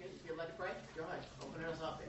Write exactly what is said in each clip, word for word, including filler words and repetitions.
Okay, you feel led to pray? Go ahead. Open us up there.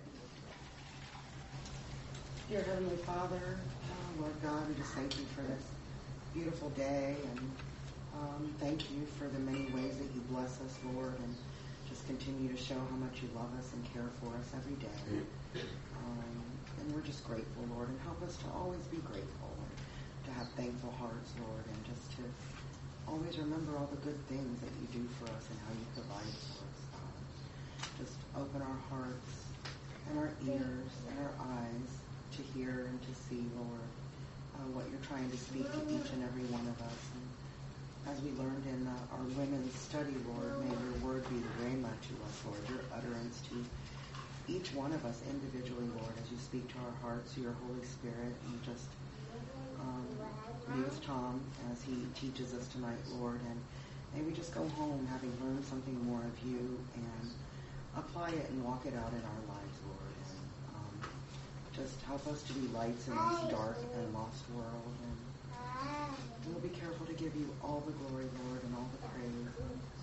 Dear Heavenly Father, uh, Lord God, we just thank you for this beautiful day, and um, thank you for the many ways that you bless us, Lord, and just continue to show how much you love us and care for us every day. Um, and we're just grateful, Lord, and help us to always be grateful and to have thankful hearts, Lord, and just to always remember all the good things that you do for us and how you provide for us, God. Just open our hearts and our ears and our eyes to hear and to see, Lord, uh, what you're trying to speak to each and every one of us. And as we learned in uh, our women's study, Lord, may your word be the rhema to us, Lord, your utterance to each one of us individually, Lord, as you speak to our hearts through your Holy Spirit, and just um, be with Tom as he teaches us tonight, Lord, and may we just go home having learned something more of you and apply it and walk it out in our lives, Lord, and um, just help us to be lights in this dark and lost world, and we'll be careful to give you all the glory, Lord, and all the praise.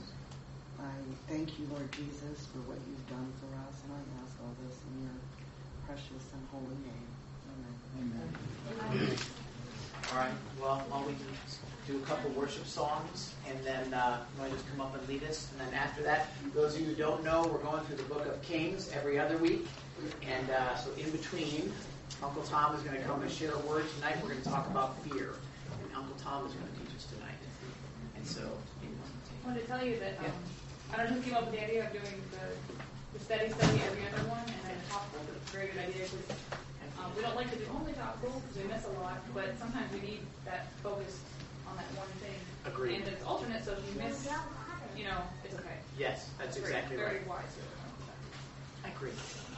I thank you, Lord Jesus, for what you've done for us, and I ask all this in your precious and holy name. Amen. Amen. All right. Well, why don't we do a couple worship songs, and then uh, you want to just come up and lead us, and then after that, those of you who don't know, we're going through the Book of Kings every other week, and uh, so in between, Uncle Tom is going to come and share a word tonight. We're going to talk about fear, and Uncle Tom is going to teach us tonight. And so, I wanted to tell you that um, yeah. I don't know who came up with the idea of doing the, the steady study every other one, and then topical. It's a very good idea because um, we don't like to do only topical because we miss a lot, but sometimes we need that focus on that one thing. Agreed. And it's alternate, so if you miss, you know, it's okay. Yes, that's, that's exactly very, right. Very wise. I agree.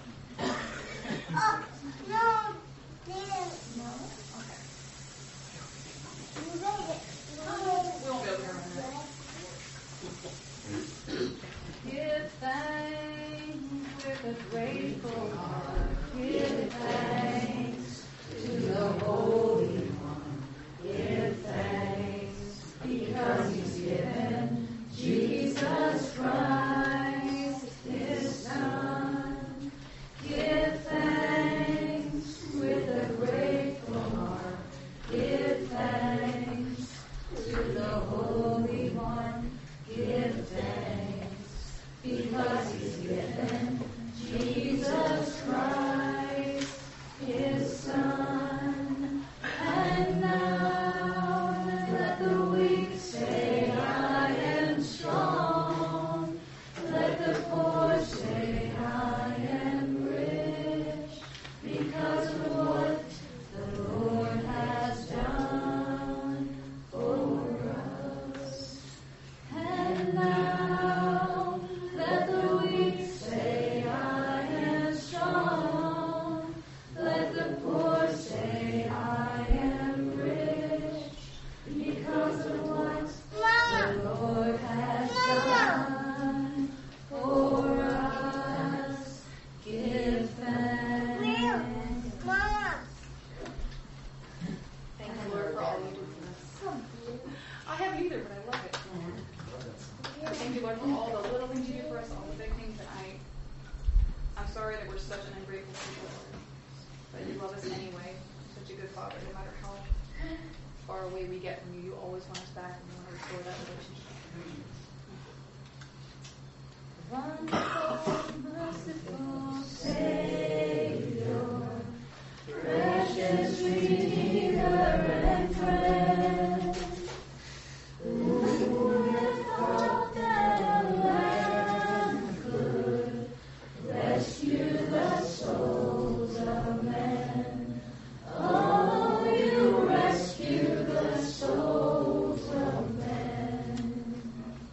Oh, no. No? Okay. You made it. We won't be able to hear that. Give thanks with a grateful heart. Give thanks to the Holy One. Give thanks because He's given Jesus Christ, His Son. Give thanks with a grateful heart. Give thanks to the Holy One. Give thanks because He's given Jesus Christ, His Son. And now let the weak say, I am strong. Let the poor say, I am rich, because of what the Lord has done for us. And now let the weak say, I am strong. Let the poor say, I am rich, because of what the Lord has done for us. Give thanks. Mama. Thank you, Lord, for all you do for us. I haven't either, but I love it. Thank you, Lord, for all the little things you do for us, all the big things that I, I'm sorry that we're such an ungrateful people, Lord. But you love us anyway. You're such a good Father, no matter how far away we get from you. You always want us back and you want to restore that relationship. Wonderful, merciful Savior, precious Redeemer and friend, who would have thought that a lamb could rescue the souls of men? Oh, you rescue the souls of men.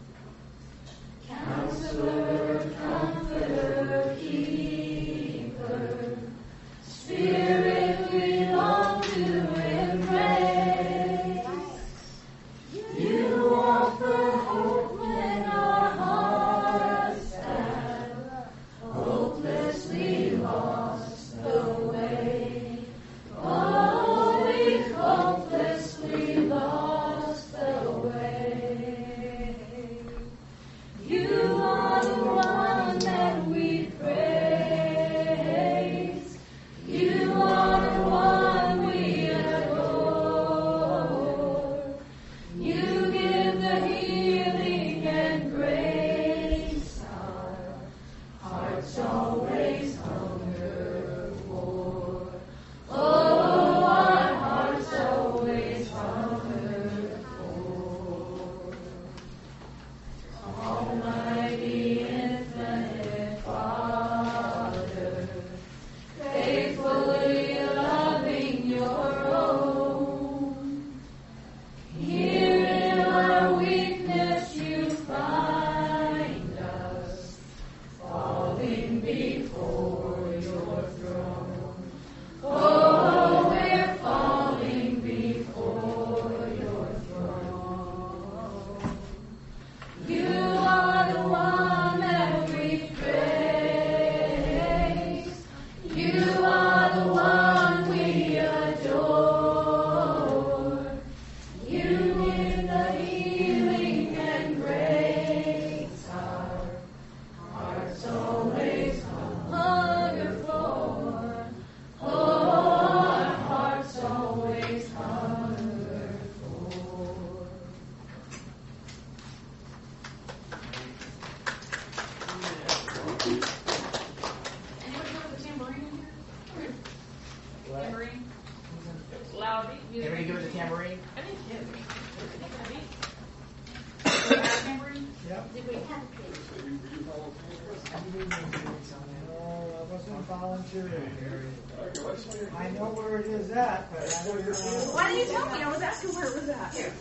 volunteering. I know where it is at, but I don't know. Why didn't you tell me? I was asking where it was at. Here.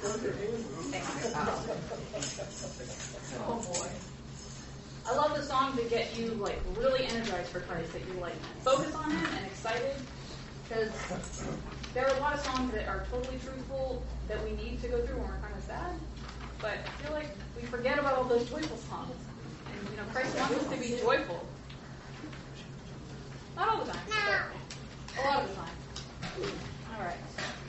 Oh boy. I love the songs that get you like really energized for Christ, that you like focus on Him and excited. Because there are a lot of songs that are totally truthful that we need to go through when we're kind of sad. But I feel like we forget about all those joyful songs. And you know, Christ wants us to be joyful. Not all the time, but a lot of the time. All right.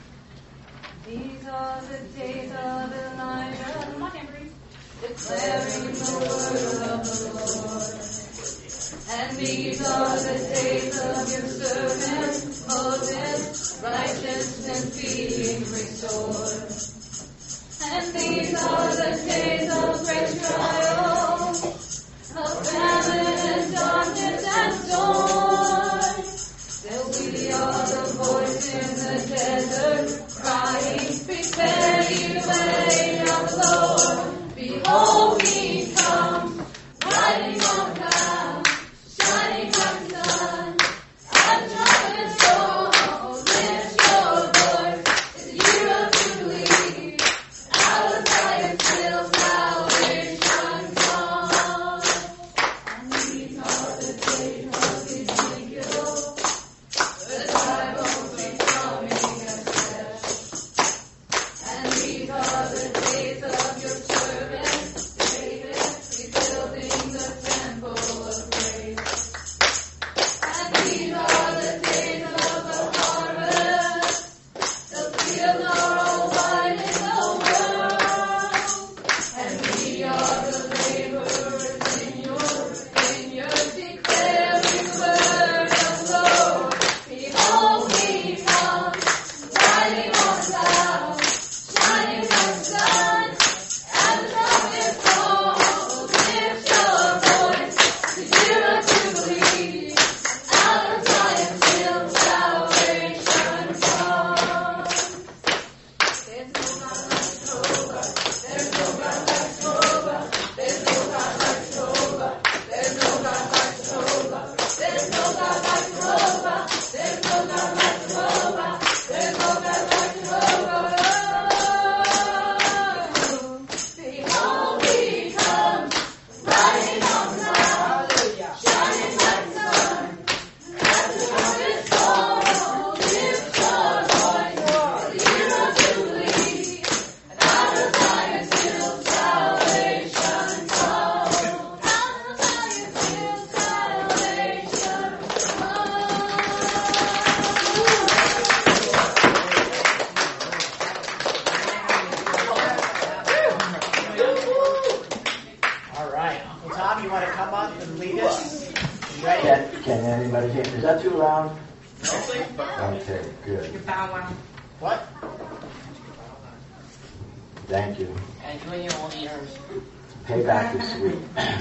These are the days of Elijah. Come on, Amberine. Declaring the word of the Lord. And these are the days of your servant Moses, righteousness being restored. And these are the days of great trial, of famine and darkness and storm. Still we are the voice in the desert, crying, prepare ye the way of the Lord. Behold, He comes, riding on clouds, shining like the sun. And trumpets roll, lift your voice, it's the year of Jubilee. Out of Zion's hill salvation comes. And these are the days of Ezekiel, the dry bones becoming as flesh. And these are the days of your servant David, rebuilding the temple of grace. And these are the days of the harvest, the fields are all white in the world. And we are the laborers in your vineyard, declaring the word of the Lord. Behold, He comes, riding on clouds, shining like the sun. And the trumpet calls, lift your voice, the year of Jubilee. Out of Zion's hill salvation comes. There's no God like Jehovah. There's no God like Jehovah. There's no God like Jehovah. There's no God like Jehovah. There's no God like Jehovah. There's no God like Jehovah. There's no God like Jehovah. Behold, He comes, riding on clouds, shining like the sun. And the trumpets call, lift your voice, the year of Jubilee. And out of Zion's hill salvation comes. Out of Zion's hill salvation All right. Uncle Tom, you want to come up and lead us? You ready? Can, can anybody hear? Is that too loud? Okay, good. What? Thank you. And you and your own ears. Payback is sweet.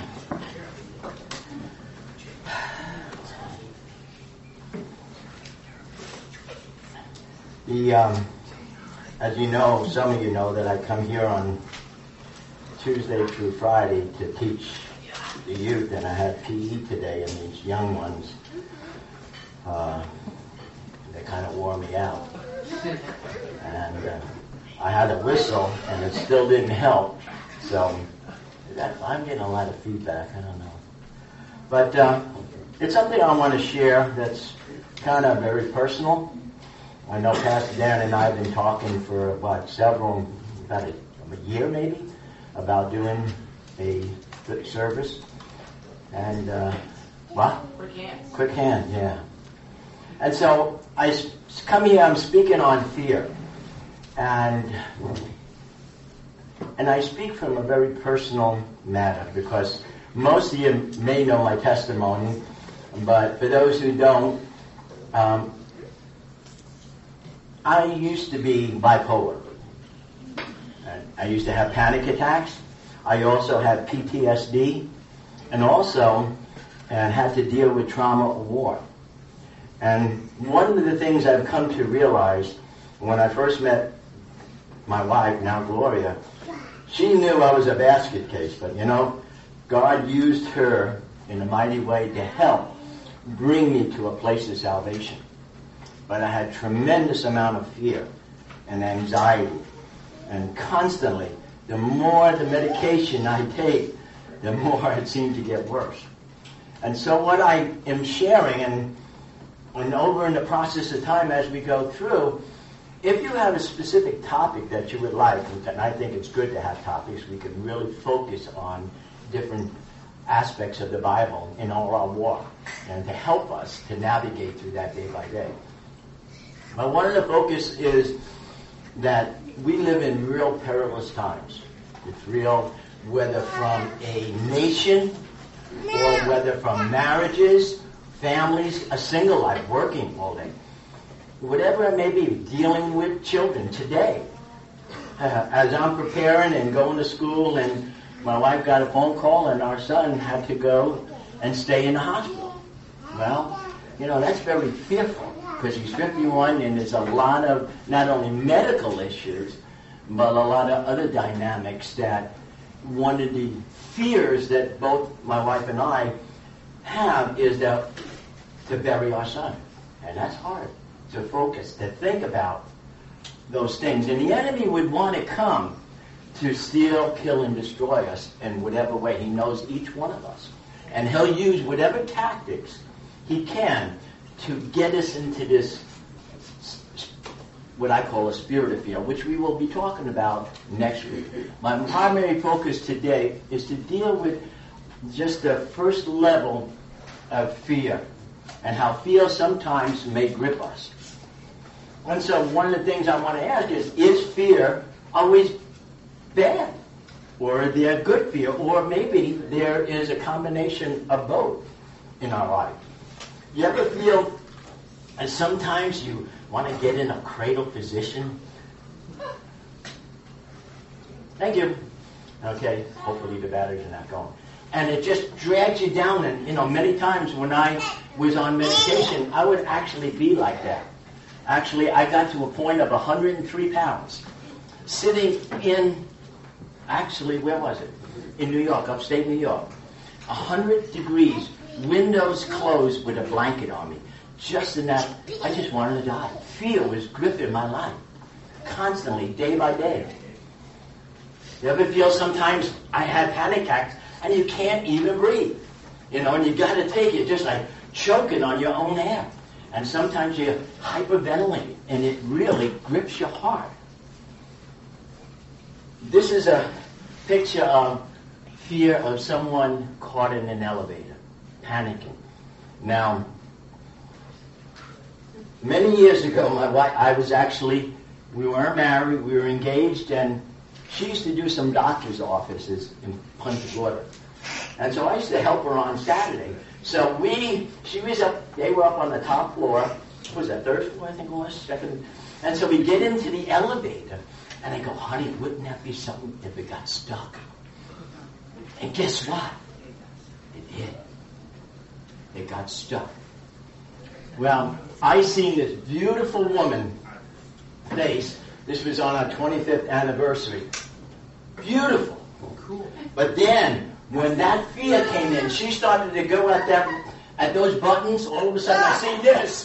The, um, as you know, some of you know that I come here on Tuesday through Friday to teach the youth, and I had P E today, and these young ones, uh, they kind of wore me out. And uh, I had a whistle, and it still didn't help. So that, I'm getting a lot of feedback. I don't know. But uh, it's something I want to share that's kind of very personal. I know Pastor Dan and I have been talking for, what, several, about a, a year maybe, about doing a good service. And, uh, what? Quick hands. Quick hand, yeah. And so I come here, I'm speaking on fear. And and I speak from a very personal matter because most of you may know my testimony, but for those who don't, um, I used to be bipolar. I used to have panic attacks. I also had P T S D, and also and had to deal with trauma of war. And one of the things I've come to realize when I first met my wife, now Gloria, she knew I was a basket case, but you know, God used her in a mighty way to help bring me to a place of salvation. But I had tremendous amount of fear and anxiety. And constantly, the more the medication I take, the more it seemed to get worse. And so what I am sharing, and, and over in the process of time as we go through, if you have a specific topic that you would like, and I think it's good to have topics, we can really focus on different aspects of the Bible in all our walk, and to help us to navigate through that day by day. But one of the focus is that we live in real perilous times. It's real, whether from a nation or whether from marriages, families, a single life, working all day. Whatever it may be, dealing with children today. Uh, as I'm preparing and going to school, and my wife got a phone call and our son had to go and stay in the hospital. Well, you know, that's very fearful because he's fifty-one and there's a lot of not only medical issues, but a lot of other dynamics that one of the fears that both my wife and I have is that to bury our son. And that's hard to focus, to think about those things. And the enemy would want to come to steal, kill, and destroy us in whatever way. He knows each one of us. And he'll use whatever tactics he can to get us into this, what I call a spirit of fear, which we will be talking about next week. My primary focus today is to deal with just the first level of fear and how fear sometimes may grip us. And so one of the things I want to ask is, is fear always bad? Or is there good fear? Or maybe there is a combination of both in our life. You ever feel and sometimes you want to get in a cradle position? Thank you. Okay, hopefully the batteries are not going. And it just drags you down. And, you know, many times when I was on medication, I would actually be like that. Actually, I got to a point of one hundred three pounds, sitting in, actually, where was it? In New York, upstate New York. one hundred degrees, windows closed with a blanket on me. Just in that, I just wanted to die. Fear was gripping my life, constantly, day by day. You ever feel sometimes I had panic attacks and you can't even breathe? You know, and you got to take it, just like choking on your own air. And sometimes you hyperventilate, and it really grips your heart. This is a picture of fear of someone caught in an elevator, panicking. Now, many years ago, my wife, I was actually, we weren't married, we were engaged, and she used to do some doctor's offices in Punta Gorda. And so I used to help her on Saturday. So we, she was up, they were up on the top floor. What was that, third floor, I think it was, second? And so we get into the elevator, and I go, honey, wouldn't that be something if it got stuck? And guess what? It did. It got stuck. Well, I seen this beautiful woman face. This was on our twenty-fifth anniversary. Beautiful. Cool. But then, when that fear came in, she started to go at that, at those buttons. All of a sudden, I see this.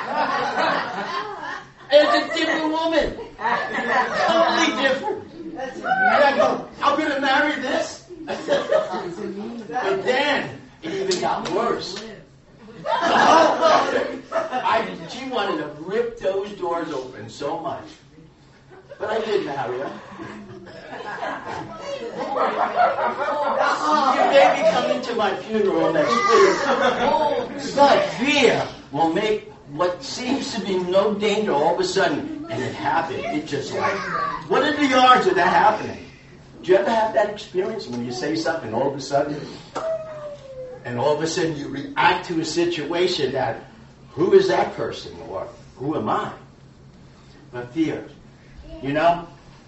It's a different woman. Totally different. And I go, I'm going to marry this? But then, it even got worse. I, she wanted to rip those doors open so much. But I did marry her. You may be coming to my funeral next week. But fear will make what seems to be no danger all of a sudden, and it happened. It just like, what are the odds of that happening? Do you ever have that experience when you say something all of a sudden, and all of a sudden you react to a situation that, who is that person, or who am I? But fear, you know,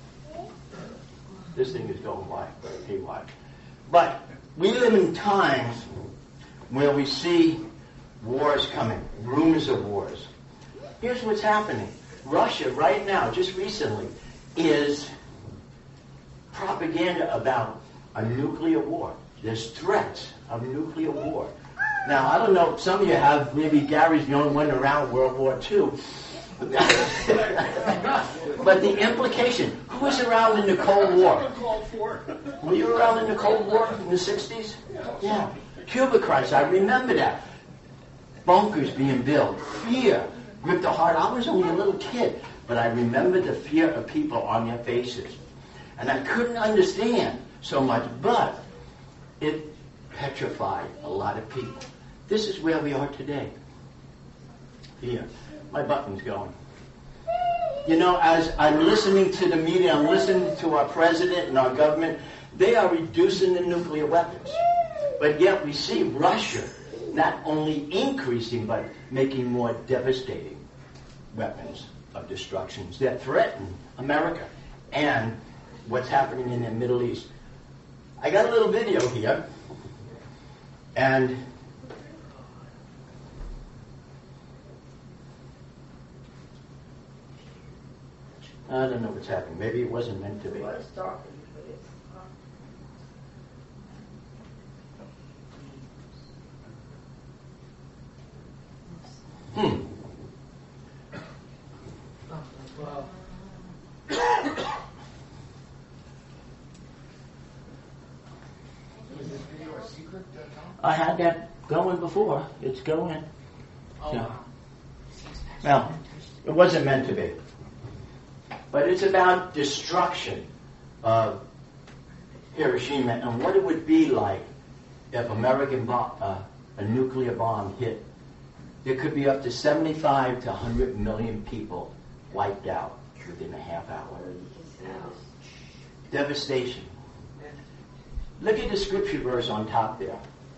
this thing is going wide, haywire. But we live in times where we see wars coming, rumors of wars. Here's what's happening. Russia right now, just recently, is propaganda about a nuclear war. There's threats of nuclear war. Now, I don't know, some of you have, maybe Gary's the only one around World War Two. But the implication, who was around in the Cold War? Were you around in the Cold War in the sixties? Yeah. Cuba crisis, I remember that. Bunkers being built. Fear gripped the heart. I was only a little kid, but I remember the fear of people on their faces. And I couldn't understand so much, but it petrified a lot of people. This is where we are today. Fear. My button's going. You know, as I'm listening to the media, I'm listening to our president and our government, they are reducing the nuclear weapons. But yet we see Russia not only increasing, but making more devastating weapons of destruction that threaten America and what's happening in the Middle East. I got a little video here, and I don't know what's happening. Maybe it wasn't meant to be. Well, it's dark, but it's, uh, Hmm. Well, Is this video a secret, uh, Tom? I had that going before. It's going. oh, Yeah. wow. Well, it wasn't meant to be. But it's about destruction of Hiroshima and what it would be like if American bomb, uh, a nuclear bomb hit. There could be up to seventy-five to one hundred million people wiped out within a half hour. Devastation. Look at the scripture verse on top there.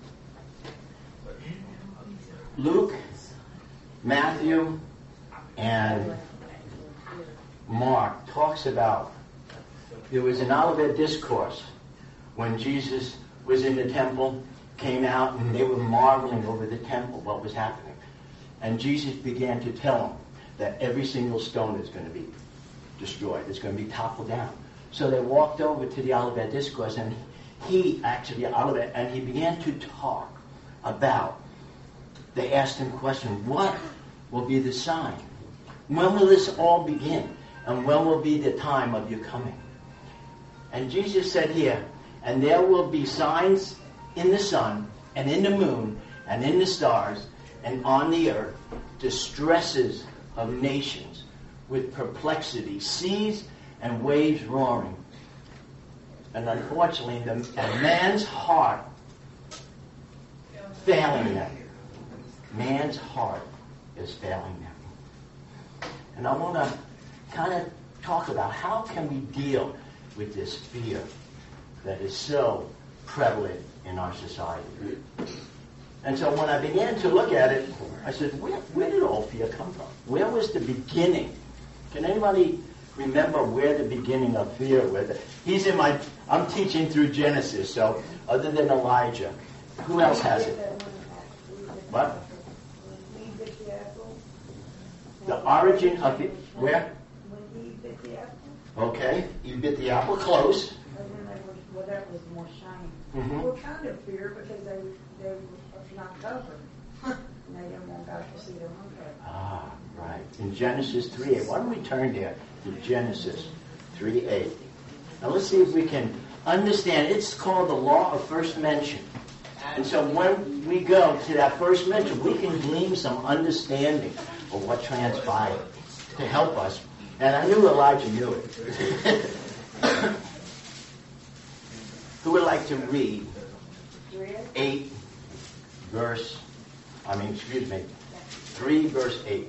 Luke, Matthew, and Mark talks about there was an Olivet discourse when Jesus was in the temple, came out, and they were marveling over the temple, what was happening. And Jesus began to tell them that every single stone is going to be destroyed. It's going to be toppled down. So they walked over to the Olivet discourse, and he actually, Olivet, and he began to talk about, they asked him a question, what will be the sign? When will this all begin? And when will be the time of your coming? And Jesus said here, and there will be signs in the sun, and in the moon, and in the stars, and on the earth, distresses of nations, with perplexity, seas and waves roaring. And unfortunately, the, a man's heart failing them. Man's heart is failing them. And I want to kind of talk about how can we deal with this fear that is so prevalent in our society. And so when I began to look at it, I said, where, where did all fear come from? Where was the beginning? Can anybody remember where the beginning of fear was? He's in my, I'm teaching through Genesis, so other than Elijah, who else has it? What? The origin of it, where? when Eve bit the apple, Okay, you bit the apple close. and then they were, well, that was more shame. Mhm. Well, kind of fear because they they were not covered. And they didn't want God to see their uncovered. Ah, right. In Genesis three eight. Why don't we turn there to Genesis three eight? Now let's see if we can understand. It's called the law of first mention. And so when we go to that first mention, we can glean some understanding of what transpired to help us. And I knew Elijah knew it. Who would like to read eight verse, I mean, excuse me, three verse eight.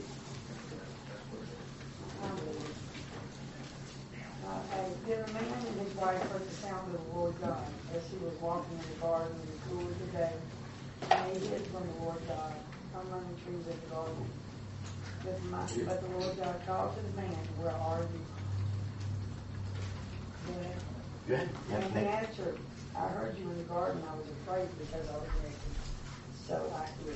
Uh, and then a man and his wife heard the sound of the Lord God as he was walking in the garden in the cool of the day. And he hid from the Lord God among the trees of the garden. But, my, but the Lord God called to the man, where are you? Then, Good. and Yes, he Nick. answered, I heard you in the garden. I was afraid because I was naked. So I hid.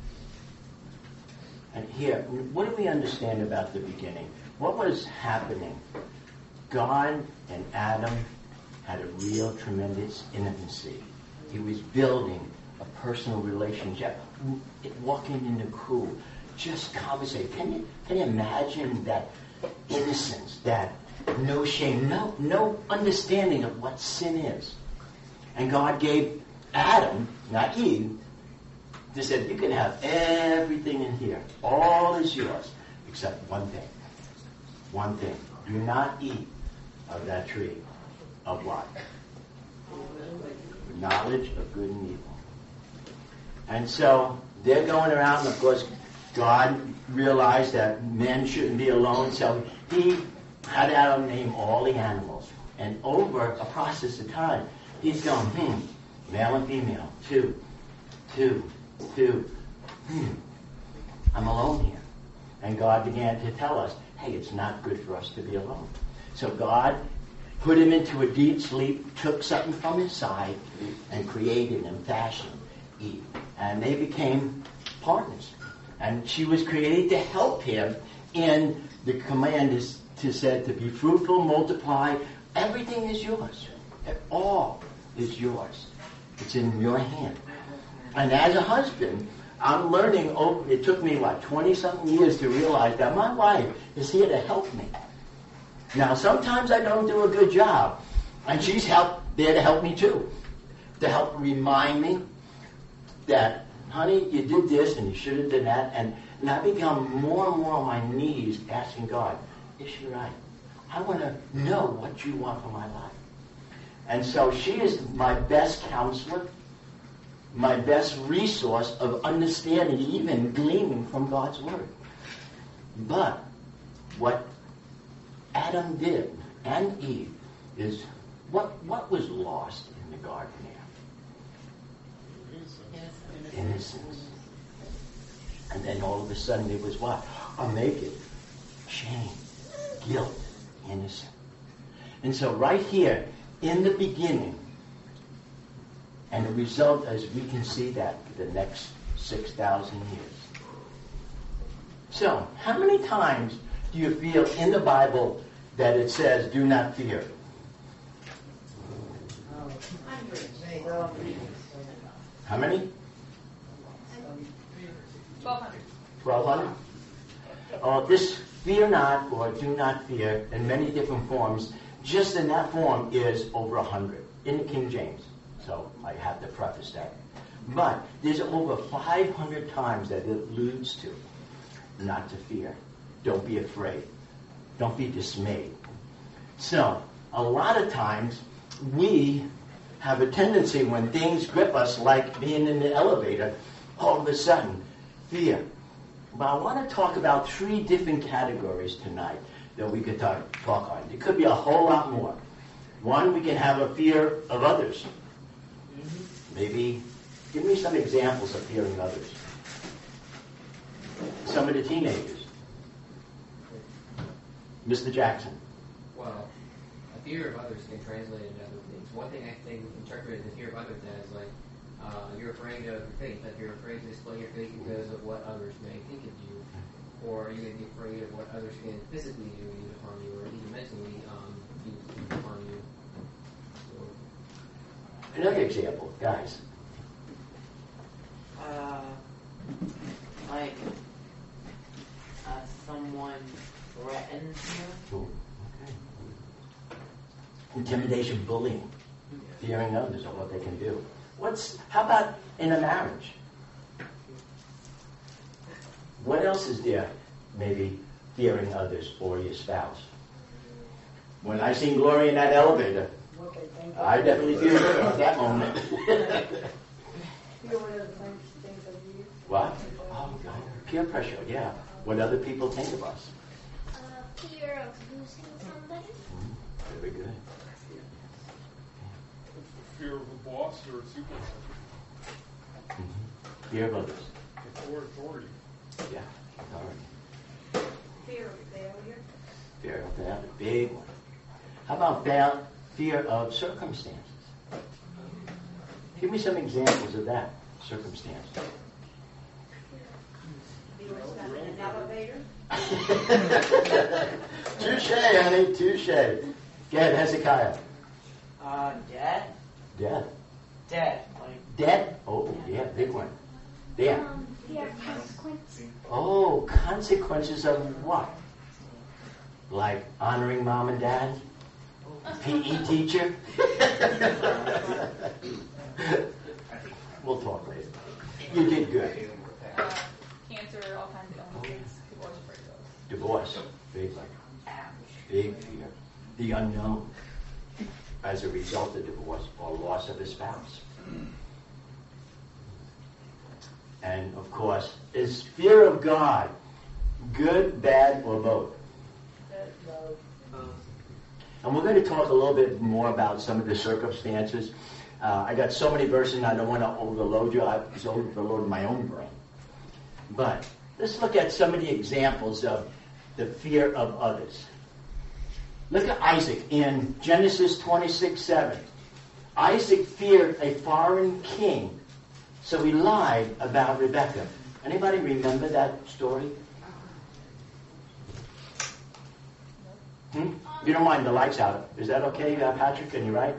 And here, what do we understand about the beginning? What was happening? God and Adam had a real tremendous intimacy. He was building a personal relationship, walking in the cool, just conversate. Can you can you imagine that innocence, that no shame, no no understanding of what sin is? And God gave Adam, not Eve, just said, you can have everything in here. All is yours, except one thing. One thing. Do not eat of that tree. Of what? Knowledge of good and evil. And so they're going around, and of course, God realized that men shouldn't be alone, so he had Adam name all the animals. And over a process of time, he's going, hmm, male and female, two, two, two, hmm, I'm alone here. And God began to tell us, hey, it's not good for us to be alone. So God put him into a deep sleep, took something from his side, and created and fashioned Eve. And they became partners. And she was created to help him in the command is to said to be fruitful, multiply. Everything is yours. All is yours. It's in your hand. And as a husband, I'm learning over, it took me, what, twenty-something years to realize that my wife is here to help me. Now, sometimes I don't do a good job, and she's help, there to help me too, to help remind me that, honey, you did this and you should have done that, and, and I become more and more on my knees asking God, is she right? I want to know what you want for my life. And so she is my best counselor, my best resource of understanding, even gleaming from God's Word. But what Adam did, and Eve, is what what was lost in the garden there? Innocence. And then all of a sudden it was what? A naked, shame, guilt, innocent. And so right here, in the beginning, and the result, as we can see that for the next six thousand years. So, how many times do you feel in the Bible that it says, do not fear? How many? twelve hundred. twelve hundred? Oh, this fear not or do not fear in many different forms, just in that form is over one hundred in the King James. So I have to preface that. But there's over five hundred times that it alludes to not to fear. Don't be afraid. Don't be dismayed. So a lot of times we have a tendency when things grip us, like being in the elevator, all of a sudden, fear. But I want to talk about three different categories tonight that we could talk, talk on. It could be a whole lot more. One, we can have a fear of others. Maybe, give me some examples of fearing others. Some of the teenagers. Mister Jackson. Well, a fear of others can translate into other things. One thing I think interpreted the fear of others as like, uh, you're afraid of your faith, that you're afraid to display your faith because of what others may think of you, or you may be afraid of what others can physically do to harm you, or even mentally um, do to harm you. So, another example, guys. Uh, like uh, someone threatens you. Ooh, okay. Intimidation, bullying, fearing others of what they can do. What's how about in a marriage? What else is there? Maybe fearing others or your spouse. When I seen Gloria in that elevator, I definitely feel her at that moment. Fear what other things, things of you. What? Oh, God. Peer pressure, yeah. What other people think of us. Uh, fear of losing somebody. Mm, very good. Fear of a boss or a supervisor. Mm-hmm. Fear of others. Or authority. Yeah, authority. Fear of failure. Fear of that, a big one. How about fail, fear of circumstances? Give me some examples of that, circumstance. Fear of stuck in an elevator. Touche, honey, touche. Go ahead, Hezekiah. Uh, death. Death. Death. Like Dead? Oh, yeah, big one. There. Um, fear of consequence. Oh, consequences of what? Like honoring mom and dad? P E teacher? We'll talk later. You did good. Uh, cancer, all kinds of illnesses. People are always afraid of those. Divorce. Big, big fear. The unknown as a result of divorce or loss of a spouse. And of course, is fear of God good, bad, or both? And we're going to talk a little bit more about some of the circumstances. Uh, I got so many verses, and I don't want to overload you. I was overloading my own brain. But let's look at some of the examples of the fear of others. Look at Isaac in Genesis twenty-six seven. Isaac feared a foreign king, so he lied about Rebekah. Anybody remember that story? Hmm? You don't mind the lights out. Is that okay, uh, Patrick? Can you write?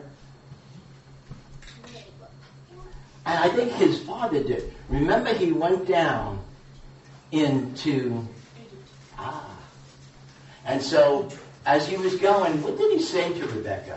And I think his father did. Remember, he went down into... Ah. And so, as he was going, what did he say to Rebekah?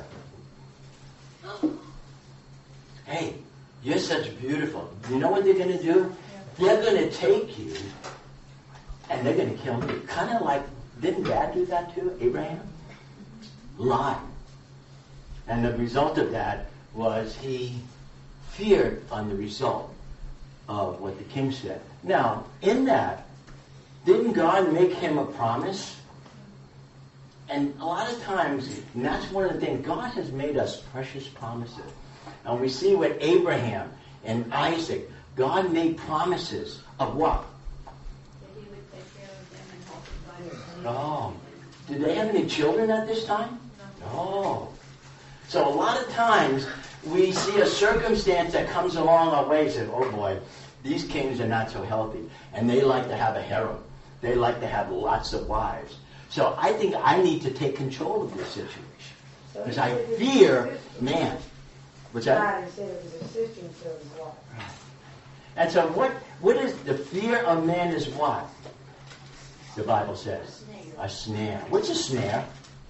Hey, you're such beautiful. You know what they're going to do? They're going to take you, and they're going to kill me. Kind of like, didn't Dad do that too, Abraham? Lie. And the result of that was he feared on the result of what the king said. Now, in that, didn't God make him a promise? And a lot of times, and that's one of the things, God has made us precious promises. And we see with Abraham and Isaac, God made promises of what? That he would take care of them and help them find their Oh. Did they have any children at this time? No. So a lot of times we see a circumstance that comes along our way and say, oh boy, these kings are not so healthy. And they like to have a harem. They like to have lots of wives. So I think I need to take control of this situation. Because I fear man. What's that? God instead of his sister instead of his wife. And so what, what is the fear of man is what? The Bible says. A snare. What's a snare?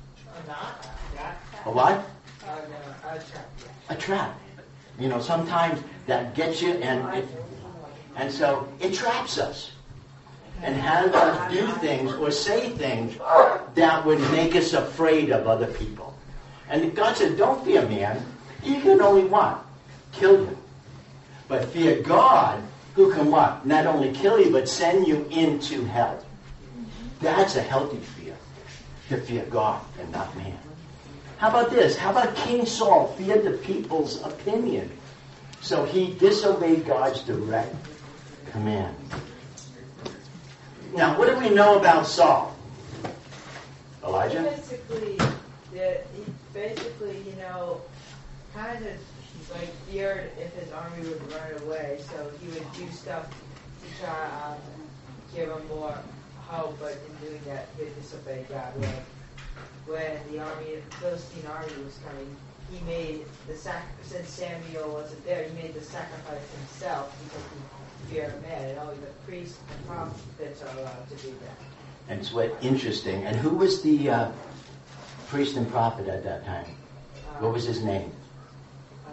A what? A trap. You know, sometimes that gets you, and it, and so it traps us and has us do things or say things that would make us afraid of other people. And God said, don't fear man. He can only what? Kill you. But fear God, who can what? Not only kill you, but send you into hell. That's a healthy fear. To fear God and not man. How about this? How about King Saul feared the people's opinion? So he disobeyed God's direct command. Now, what do we know about Saul? Elijah? Basically, the, he basically, you know, kind of like feared if his army would run away, so he would do stuff to try to um, give him more hope, but in doing that, he disobeyed God. Like when the army, the Philistine army was coming, he made the sac. Since Samuel wasn't there, he made the sacrifice himself because he feared man, and only the priests and prophets are allowed to do that. And it's what interesting. And who was the uh, priest and prophet at that time? Uh, What was his name? Uh,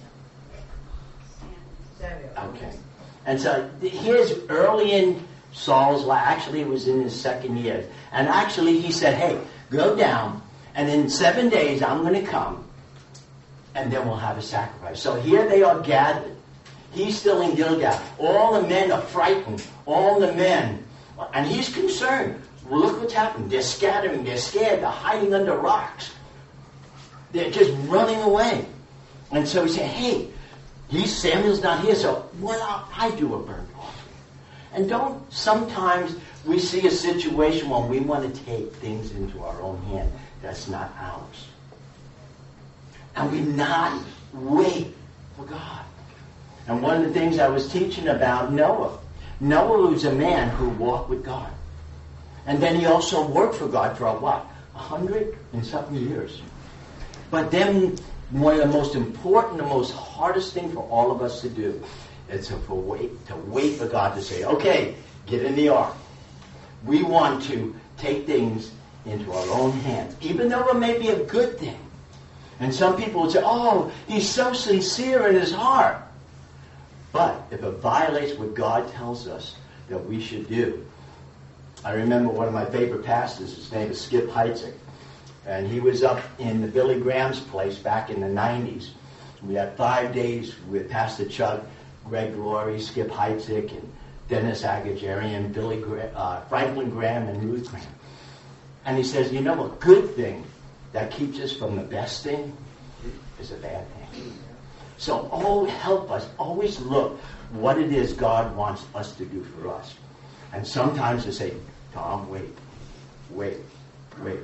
Samuel. Okay. And so here's early in Saul's life. Actually, it was in his second year. And actually, he said, hey, go down, and in seven days, I'm going to come, and then we'll have a sacrifice. So here they are gathered. He's still in Gilgal. All the men are frightened. All the men. And he's concerned. Well, look what's happened. They're scattering. They're scared. They're hiding under rocks. They're just running away. And so he said, hey, he's, Samuel's not here, so why not I do a burnt offering? And don't, sometimes we see a situation when we want to take things into our own hand that's not ours. And we not wait for God. And one of the things I was teaching about Noah, Noah was a man who walked with God. And then he also worked for God for a what? A hundred and something years. But then one of the most important, the most hardest thing for all of us to do is to wait, to wait for God to say, okay, get in the ark. We want to take things into our own hands, even though it may be a good thing. And some people would say, oh, he's so sincere in his heart. But if it violates what God tells us that we should do. I remember one of my favorite pastors, his name is Skip Heitzig. And he was up in the Billy Graham's place back in the nineties. We had five days with Pastor Chuck, Greg Laurie, Skip Heitzig, and Dennis Agajarian, Billy Gra- uh, Franklin Graham, and Ruth Graham. And he says, you know, a good thing that keeps us from the best thing is a bad thing. So oh, help us always look what it is God wants us to do for us. And sometimes they say, Tom, wait, wait, wait.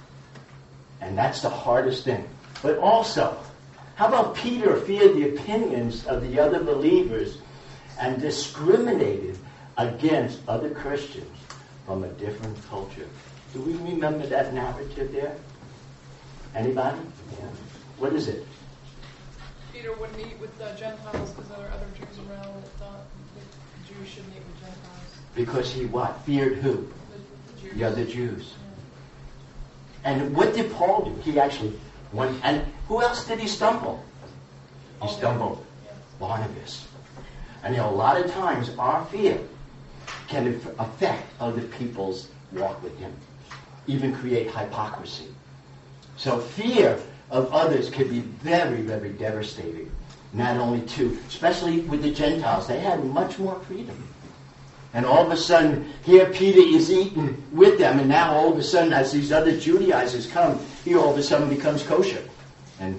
And that's the hardest thing. But also, how about Peter feared the opinions of the other believers and discriminated against other Christians from a different culture? Do we remember that narrative there? Anybody? Yeah. What is it? Peter would meet with the Gentiles because there were other Jews around that thought that Jews should meet with Gentiles. Because he what? Feared who? The, the Jews. The other Jews. Yeah. And what did Paul do? He actually went, and who else did he stumble? He stumbled yeah. Barnabas. And you know, a lot of times our fear can affect other people's walk with him, even create hypocrisy. So fear of others can be very, very devastating. Not only to, especially with the Gentiles, they had much more freedom. And all of a sudden, here Peter is eating with them, and now all of a sudden, as these other Judaizers come, he all of a sudden becomes kosher. And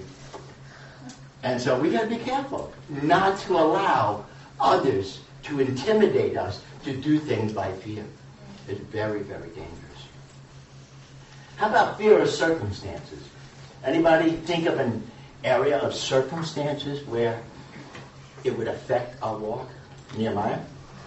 and so we got to be careful not to allow others to intimidate us to do things by fear. It's very, very dangerous. How about fear of circumstances? Anybody think of an area of circumstances where it would affect our walk? Nehemiah?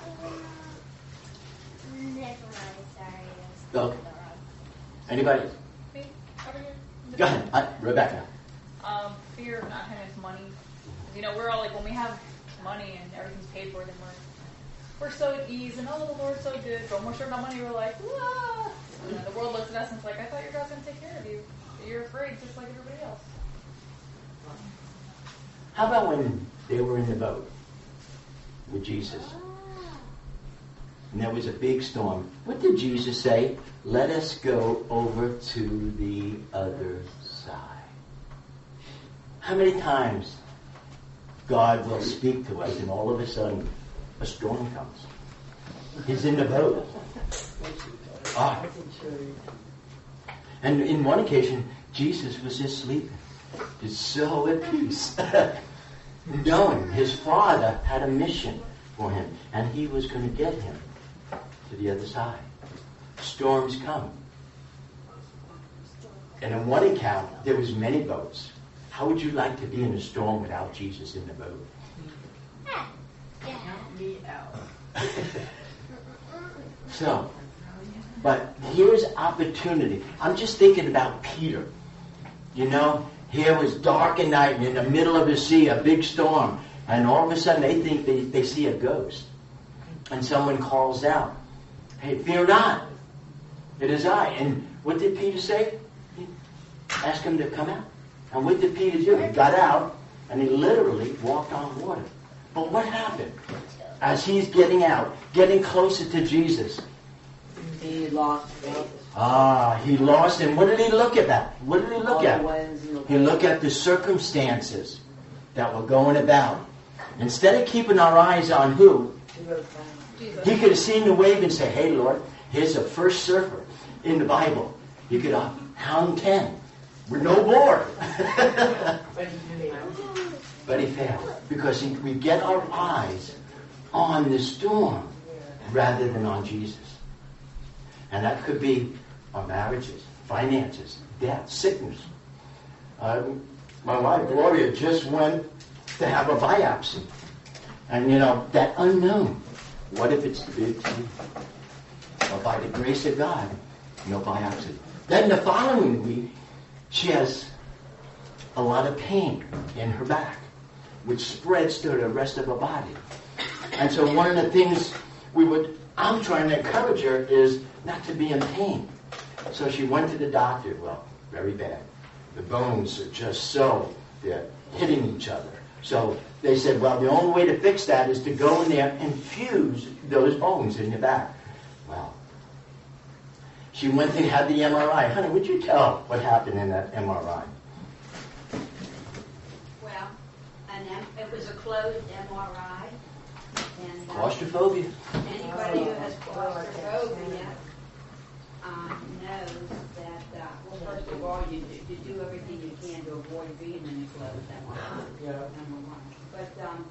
Never mind, sorry. Okay. Anybody? Me? Over here? Go ahead. Uh, Rebecca. Um, fear of not having enough money. You know, we're all like, when we have money and everything's paid for, then we're we're so at ease and oh, the Lord's so good. But when we're short on money, we're like, ah. You know, the world looks at us and it's like, I thought your God's going to take care of you. But you're afraid just like everybody else. How about when they were in the boat with Jesus? And there was a big storm. What did Jesus say? Let us go over to the other side. How many times God will speak to us and all of a sudden a storm comes? He's in the boat. Ah. And in one occasion, Jesus was just sleeping. Just so at peace. Knowing his Father had a mission for him. And he was going to get him to the other side. Storms come. And in one account, there was many boats. How would you like to be in a storm without Jesus in the boat? Count me out. So, but here's opportunity. I'm just thinking about Peter. You know, here was dark at night and in the middle of the sea, a big storm. And all of a sudden they think they, they see a ghost. And someone calls out, hey, fear not. It is I. And what did Peter say? He asked him to come out. And what did Peter do? He got out and he literally walked on water. But what happened? As he's getting out, getting closer to Jesus. He lost faith. Ah, he lost. And what did he look at? What did he look at? He looked at the circumstances that were going about. Instead of keeping our eyes on who, he could have seen the wave and say, hey, Lord, here's the first surfer in the Bible. He could have hung ten. We're no more. But he failed. Because he, we get our eyes on the storm rather than on Jesus. And that could be our marriages, finances, death, sickness. Uh, my wife, Gloria, just went to have a biopsy. And, you know, that unknown. What if it's the big T? Well, by the grace of God, no biopsy. Then the following week, she has a lot of pain in her back, which spreads to the rest of her body. And so one of the things we would, I'm trying to encourage her is not to be in pain. So she went to the doctor. Well, very bad. The bones are just so, they're hitting each other. So they said, well, the only way to fix that is to go in there and fuse those bones in your back. Well, she went and had the M R I. Honey, would you tell what happened in that M R I? Well, and then it was a closed M R I. And, uh, Claustrophobia. Anybody who has claustrophobia uh, knows that, uh, well, first of all, you, you do everything you can to avoid being in a closed M R I, Yeah. number one. But um,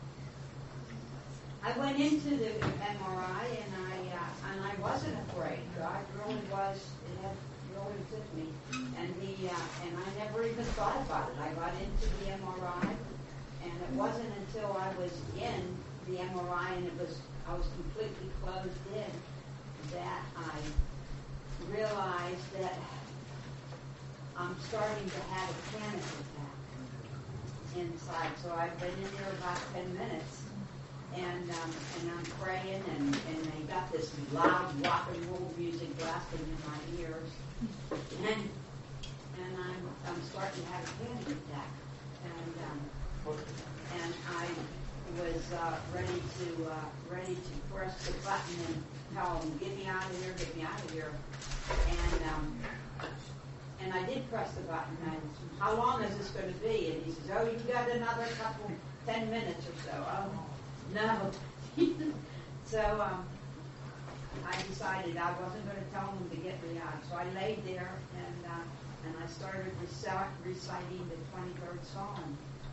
I went into the M R I, and I uh, and I wasn't afraid. God really was, it had really took me. And, the, uh, and I never even thought about it. I got into the M R I, and it wasn't until I was in the M R I and it was I was completely closed in that I realized that I'm starting to have a panic attack inside. So I've been in there about ten minutes, and um, and I'm praying, and, and they got this loud rock and roll music blasting in my ears, and and I'm I'm starting to have a panic attack, and um, and I was uh, ready to uh, ready to press the button and tell him, get me out of here, get me out of here. And um, and I did press the button. And how long is this going to be? And he says, oh, you've got another couple, ten minutes or so. Oh, no. So um, I decided I wasn't going to tell him to get me out. So I laid there and uh, and I started recite, reciting the twenty-third Psalm.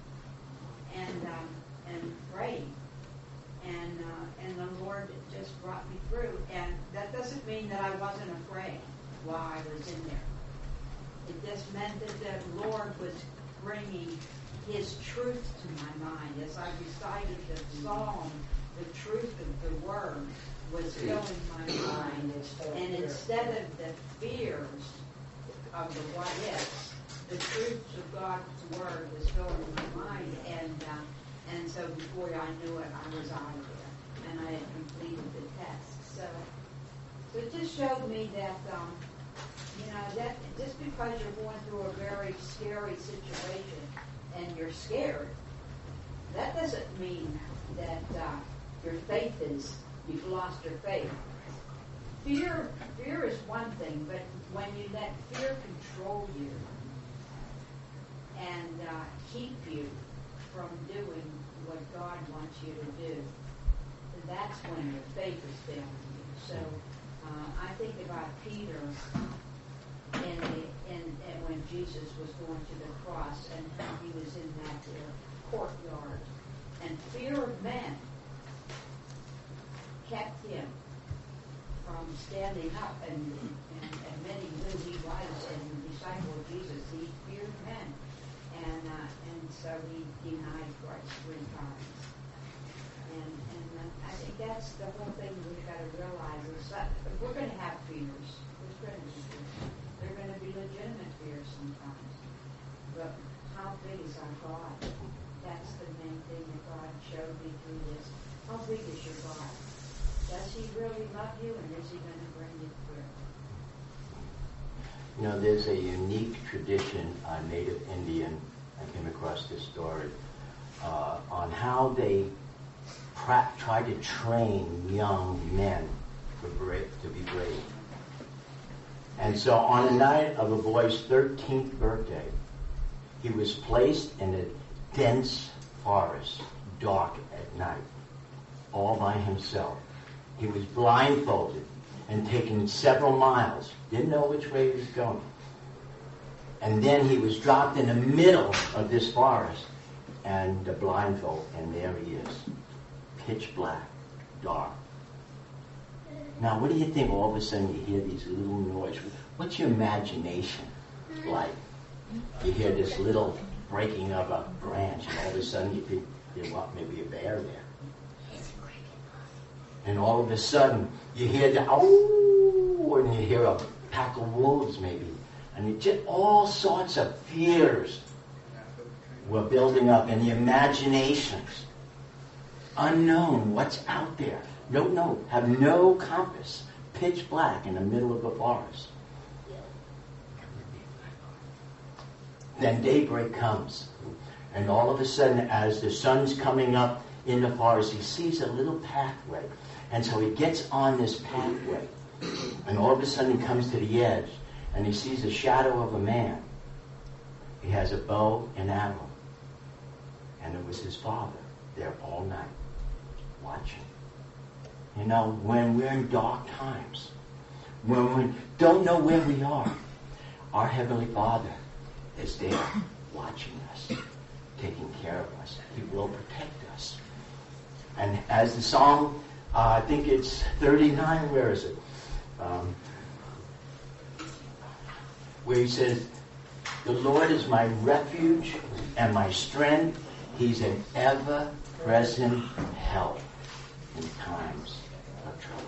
And um, and prayed, and uh, and the Lord just brought me through. And that doesn't mean that I wasn't afraid while I was in there. It just meant that the Lord was bringing His truth to my mind as I recited the psalm. The truth of the Word was filling my mind, and instead of the fears of the what ifs, the truths of God's Word was filling my mind, and. Uh, And so before I knew it, I was out of there, and I had completed the test. So, so it just showed me that, um, you know, that just because you're going through a very scary situation and you're scared, that doesn't mean that uh, your faith is, you've lost your faith. Fear, fear is one thing, but when you let fear control you and uh, keep you from doing what God wants you to do, that's when your faith is failing you. So uh, I think about Peter in, the, in, in when Jesus was going to the cross and how he was in that uh, courtyard, and fear of men kept him from standing up and, and admitting who he was and the disciple of Jesus. He feared men. And uh, and so he denied Christ three times. And and uh, I think that's the whole thing we've got to realize is that we're going to have fears. There's going to be fears. They're going to be legitimate fears sometimes. But how big is our God? That's the main thing that God showed me through this. How big is your God? Does He really love you, and is He going to bring you through? You know, there's a unique tradition on Native Indian, I came across this story, uh, on how they pra- try to train young men for brave, to be brave. And so on the night of a boy's thirteenth birthday, he was placed in a dense forest, dark at night, all by himself. He was blindfolded and taken several miles, didn't know which way he was going. And then he was dropped in the middle of this forest, and the blindfold, and there he is, pitch black, dark. Now, what do you think all of a sudden you hear these little noises? What's your imagination like? You hear this little breaking of a branch, and all of a sudden you think there was maybe a bear there. And all of a sudden, you hear the oh, and you hear a pack of wolves maybe. And you just all sorts of fears we're building up, and the imaginations, unknown, what's out there, don't know, have no compass, pitch black in the middle of the forest. Then daybreak comes, and all of a sudden, as the sun's coming up in the forest, he sees a little pathway, and so he gets on this pathway, and all of a sudden he comes to the edge, and he sees the shadow of a man. He has a bow and arrow, and it was his father there all night, watching. You know, when we're in dark times, when we don't know where we are, our Heavenly Father is there watching us, taking care of us. He will protect us. And as the song, uh, I think it's thirty-nine, where is it? Um, where he says, the Lord is my refuge and my strength. He's an ever-present help in times of trouble.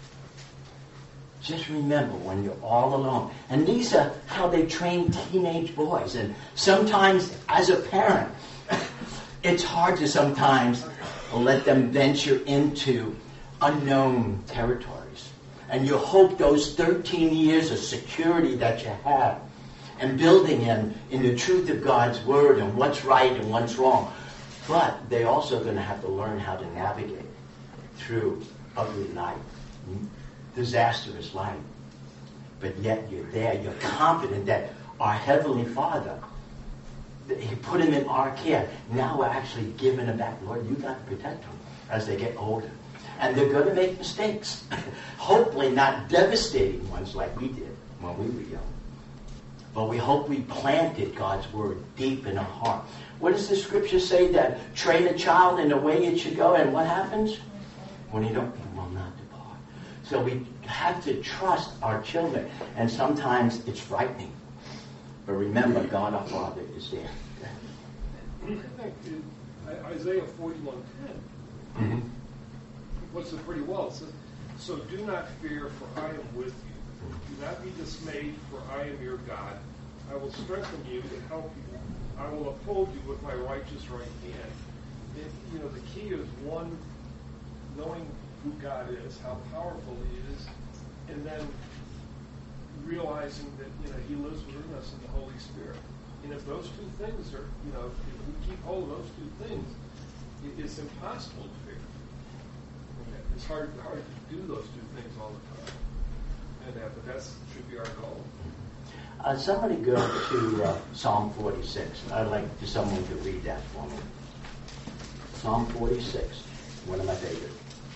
Just remember when you're all alone. And these are how they train teenage boys. And sometimes, as a parent, it's hard to sometimes let them venture into unknown territories. And you hope those thirteen years of security that you have and building in, in the truth of God's Word and what's right and what's wrong. But they're also going to have to learn how to navigate through ugly life, disastrous life. But yet you're there. You're confident that our Heavenly Father, He put him in our care. Now we're actually giving him back. Lord, you got to protect them as they get older. And they're going to make mistakes. Hopefully not devastating ones like we did when we were young. But we hope we planted God's Word deep in our heart. What does the Scripture say? That train a child in the way it should go, and what happens? When he don't, he will not depart. So we have to trust our children, and sometimes it's frightening. But remember, God our Father is there. I think in Isaiah forty-one ten mm-hmm. puts it pretty well. It says, so do not fear, for I am with you. Do not be dismayed, for I am your God. I will strengthen you and help you. I will uphold you with my righteous right hand. It, you know, the key is, one, knowing who God is, how powerful He is, and then realizing that, you know, He lives within us in the Holy Spirit. And if those two things are, you know, if we keep hold of those two things, it, it's impossible to fear. Okay. It's hard, hard to do those two things all the time. And that, but that should be our goal. Uh, somebody go to uh, Psalm forty-six. I'd like for someone to read that for me. Psalm forty-six, one of my favorites.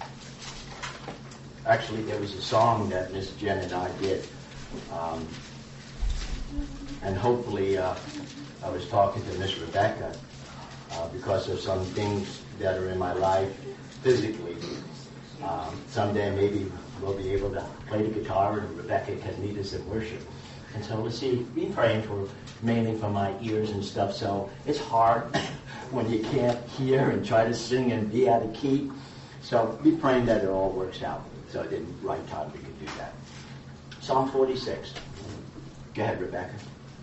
Actually, there was a song that Miss Jen and I did. Um, and hopefully, uh, I was talking to Miss Rebecca uh, because of some things that are in my life physically. Um, someday maybe we'll be able to play the guitar and Rebecca can lead us in worship. And so let's see, be praying for, mainly for my ears and stuff. So it's hard when you can't hear and try to sing and be out of key. So be praying that it all works out. So at the right time we can do that. Psalm forty-six. Go ahead, Rebecca.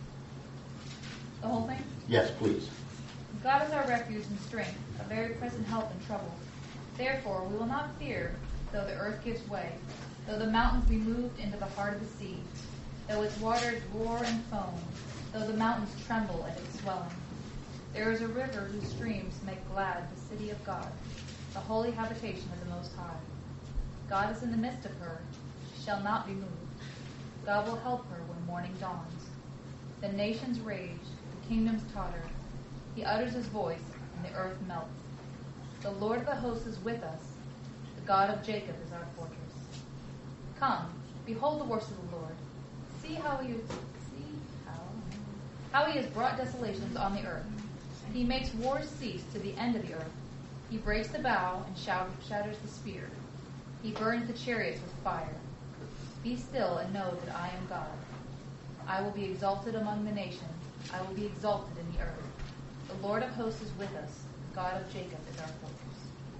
The whole thing? Yes, please. God is our refuge and strength, a very present help in trouble. Therefore we will not fear, though the earth gives way, though the mountains be moved into the heart of the sea, though its waters roar and foam, though the mountains tremble at its swelling. There is a river whose streams make glad the city of God, the holy habitation of the Most High. God is in the midst of her. She shall not be moved. God will help her when morning dawns. The nations rage, the kingdoms totter. He utters his voice, and the earth melts. The Lord of the hosts is with us. The God of Jacob is our fortress. Come, behold the works of the Lord. See how he is, see how, how he has brought desolations on the earth. He makes wars cease to the end of the earth. He breaks the bow and shatters the spear. He burns the chariots with fire. Be still and know that I am God. I will be exalted among the nations. I will be exalted in the earth. The Lord of hosts is with us. The God of Jacob is our fortress.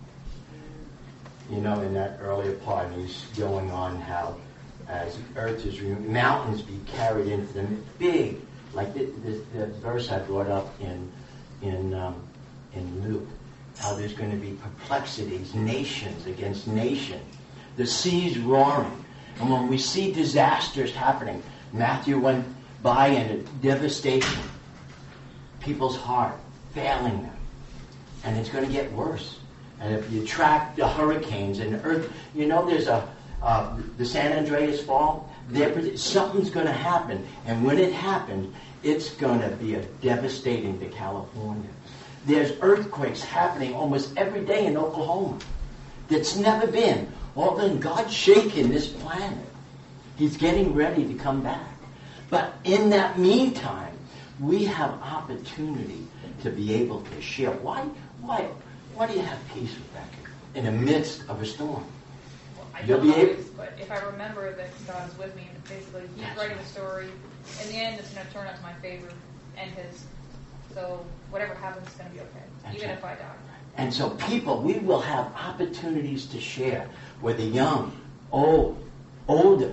You know, in that earlier part, he's going on how as the earth is removed, mountains be carried into them. Big, like the, the, the verse I brought up in in um, in Luke, how there's going to be perplexities, nations against nation, the seas roaring. And when we see disasters happening, Matthew went by in a devastation, people's heart failing them. And it's going to get worse. And if you track the hurricanes and earth, you know there's a, uh, the San Andreas Fault, there, something's going to happen. And when it happens, it's going to be a devastating to California. There's earthquakes happening almost every day in Oklahoma. That's never been. All of a sudden, God's shaking this planet. He's getting ready to come back. But in that meantime, we have opportunity to be able to share. Why, why, why do you have peace, Rebecca, in the midst of a storm? Well, I You'll don't be always, able- but if I remember that God is with me, and basically He's That's writing right. the story, in the end, it's going to turn out to my favor and His. So whatever happens, it's going to be okay, That's even right. if I die. And so people, we will have opportunities to share, whether young, old, older,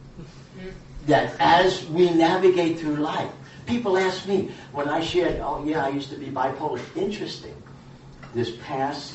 that as we navigate through life, people ask me, when I shared, oh yeah, I used to be bipolar. Interesting. This past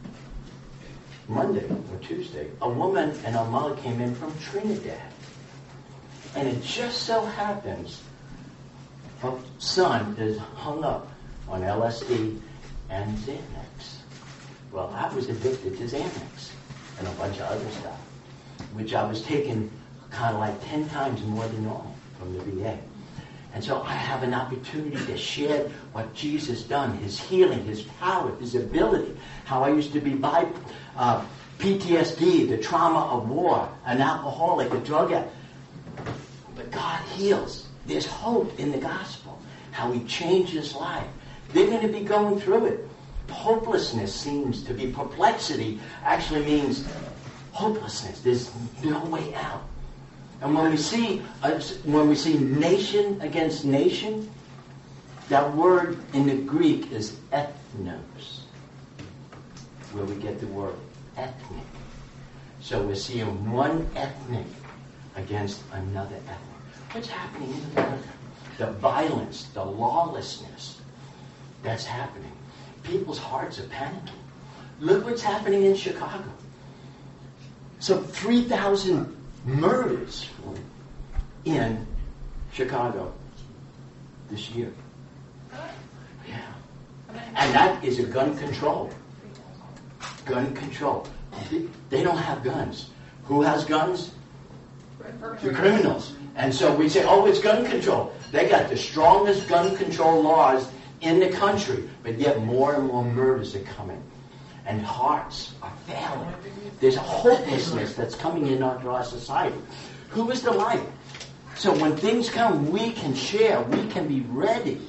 Monday or Tuesday, a woman and her mother came in from Trinidad. And it just so happens her son is hung up on L S D and Xanax. Well, I was addicted to Xanax and a bunch of other stuff, which I was taking kind of like ten times more than normal from the V A. And so I have an opportunity to share what Jesus done, His healing, His power, His ability, how I used to be by uh, P T S D, the trauma of war, an alcoholic, a drug addict. But God heals. There's hope in the gospel, how He changes life. They're going to be going through it. Hopelessness seems to be, perplexity actually means hopelessness. There's no way out. And when we see uh, when we see nation against nation, that word in the Greek is ethnos, where we get the word ethnic. So we're seeing one ethnic against another ethnic. What's happening in America? The violence, the lawlessness that's happening. People's hearts are panicking. Look what's happening in Chicago. So three thousand murders in Chicago this year. Yeah. And that is a gun control. Gun control. They don't have guns. Who has guns? The criminals. And so we say, oh, it's gun control. They got the strongest gun control laws in the country, but yet more and more murders are coming. And hearts are failing. There's a hopelessness that's coming into our society. Who is the light? So when things come, we can share. We can be ready